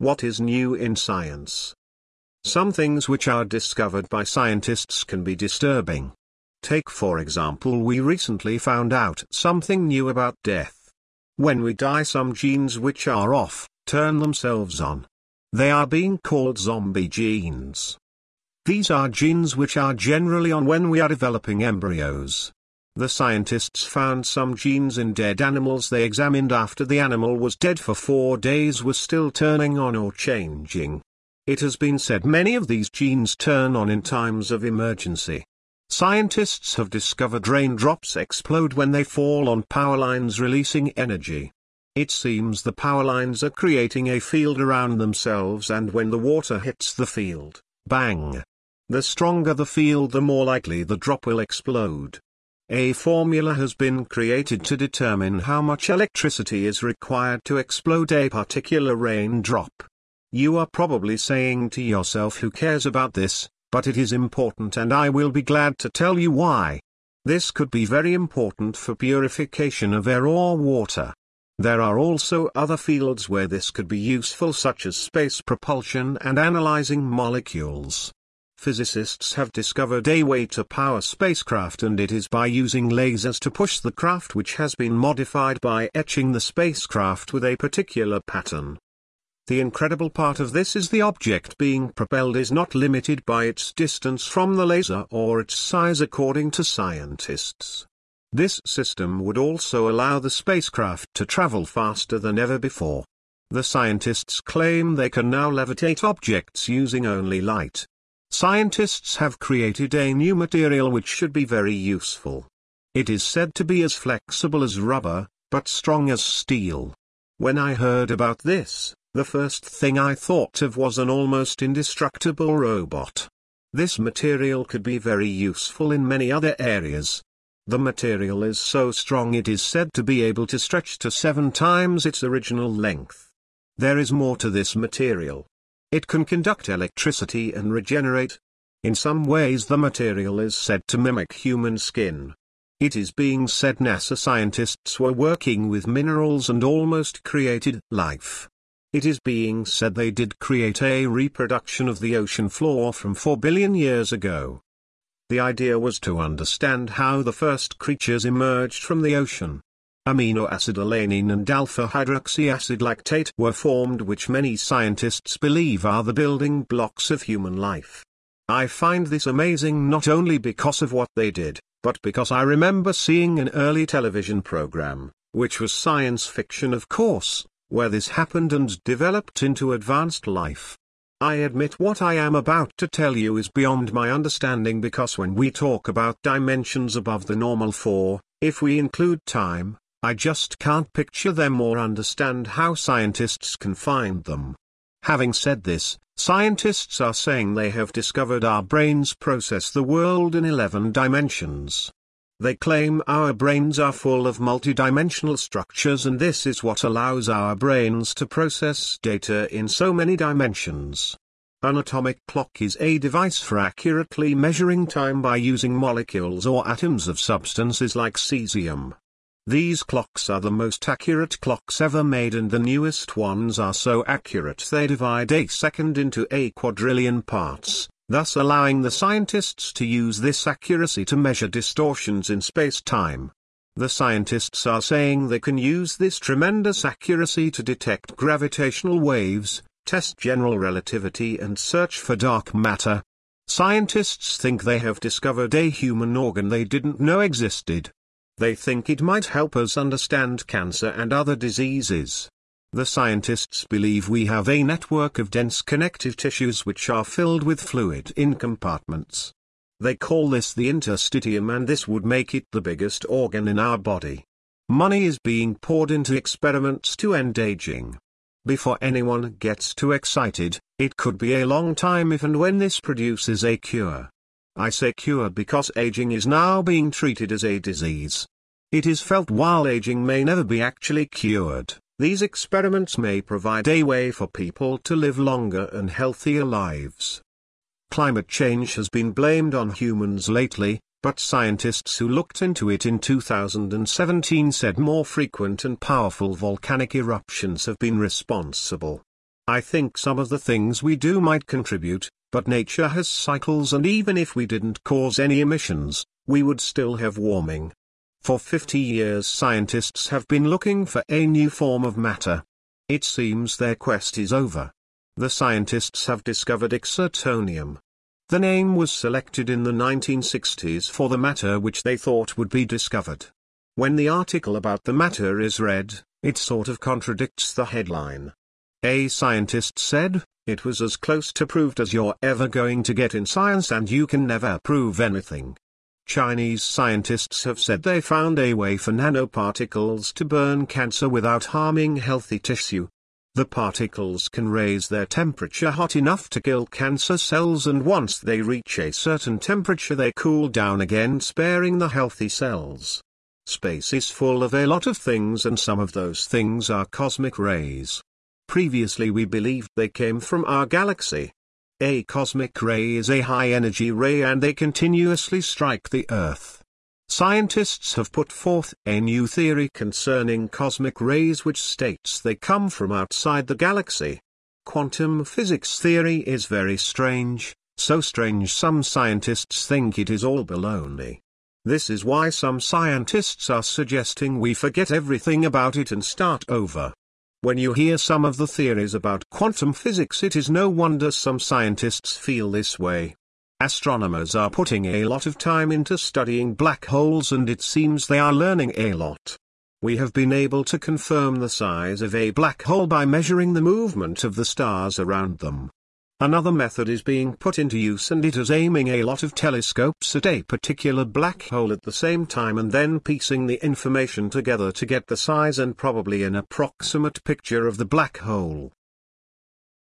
What is new in science? Some things which are discovered by scientists can be disturbing. Take for example, we recently found out something new about death. When we die, some genes which are off, turn themselves on. They are being called zombie genes. These are genes which are generally on when we are developing embryos. The scientists found some genes in dead animals they examined after the animal was dead for 4 days were still turning on or changing. It has been said many of these genes turn on in times of emergency. Scientists have discovered raindrops explode when they fall on power lines, releasing energy. It seems the power lines are creating a field around themselves, and when the water hits the field, bang! The stronger the field, the more likely the drop will explode. A formula has been created to determine how much electricity is required to explode a particular raindrop. You are probably saying to yourself, who cares about this? But it is important, and I will be glad to tell you why. This could be very important for purification of air or water. There are also other fields where this could be useful, such as space propulsion and analyzing molecules. Physicists have discovered a way to power spacecraft, and it is by using lasers to push the craft, which has been modified by etching the spacecraft with a particular pattern. The incredible part of this is the object being propelled is not limited by its distance from the laser or its size, according to scientists. This system would also allow the spacecraft to travel faster than ever before. The scientists claim they can now levitate objects using only light. Scientists have created a new material which should be very useful. It is said to be as flexible as rubber, but strong as steel. When I heard about this, the first thing I thought of was an almost indestructible robot. This material could be very useful in many other areas. The material is so strong it is said to be able to stretch to 7 times its original length. There is more to this material. It can conduct electricity and regenerate. In some ways the material is said to mimic human skin. It is being said NASA scientists were working with minerals and almost created life. It is being said they did create a reproduction of the ocean floor from 4 billion years ago. The idea was to understand how the first creatures emerged from the ocean. Amino acid alanine and alpha-hydroxy acid lactate were formed, which many scientists believe are the building blocks of human life. I find this amazing not only because of what they did, but because I remember seeing an early television program, which was science fiction of course, where this happened and developed into advanced life. I admit what I am about to tell you is beyond my understanding, because when we talk about dimensions above the normal 4, if we include time, I just can't picture them or understand how scientists can find them. Having said this, scientists are saying they have discovered our brains process the world in 11 dimensions. They claim our brains are full of multidimensional structures, and this is what allows our brains to process data in so many dimensions. An atomic clock is a device for accurately measuring time by using molecules or atoms of substances like cesium. These clocks are the most accurate clocks ever made, and the newest ones are so accurate they divide a second into a quadrillion parts, thus allowing the scientists to use this accuracy to measure distortions in space-time. The scientists are saying they can use this tremendous accuracy to detect gravitational waves, test general relativity and search for dark matter. Scientists think they have discovered a human organ they didn't know existed. They think it might help us understand cancer and other diseases. The scientists believe we have a network of dense connective tissues which are filled with fluid in compartments. They call this the interstitium, and this would make it the biggest organ in our body. Money is being poured into experiments to end aging. Before anyone gets too excited, it could be a long time if and when this produces a cure. I say cure because aging is now being treated as a disease. It is felt while aging may never be actually cured, these experiments may provide a way for people to live longer and healthier lives. Climate change has been blamed on humans lately, but scientists who looked into it in 2017 said more frequent and powerful volcanic eruptions have been responsible. I think some of the things we do might contribute, but nature has cycles, and even if we didn't cause any emissions, we would still have warming. For 50 years scientists have been looking for a new form of matter. It seems their quest is over. The scientists have discovered exertonium. The name was selected in the 1960s for the matter which they thought would be discovered. When the article about the matter is read, it sort of contradicts the headline. A scientist said, "It was as close to proved as you're ever going to get in science, and you can never prove anything." Chinese scientists have said they found a way for nanoparticles to burn cancer without harming healthy tissue. The particles can raise their temperature hot enough to kill cancer cells, and once they reach a certain temperature they cool down again, sparing the healthy cells. Space is full of a lot of things, and some of those things are cosmic rays. Previously we believed they came from our galaxy. A cosmic ray is a high-energy ray, and they continuously strike the Earth. Scientists have put forth a new theory concerning cosmic rays which states they come from outside the galaxy. Quantum physics theory is very strange, so strange some scientists think it is all baloney. This is why some scientists are suggesting we forget everything about it and start over. When you hear some of the theories about quantum physics, it is no wonder some scientists feel this way. Astronomers are putting a lot of time into studying black holes, and it seems they are learning a lot. We have been able to confirm the size of a black hole by measuring the movement of the stars around them. Another method is being put into use, and it is aiming a lot of telescopes at a particular black hole at the same time and then piecing the information together to get the size and probably an approximate picture of the black hole.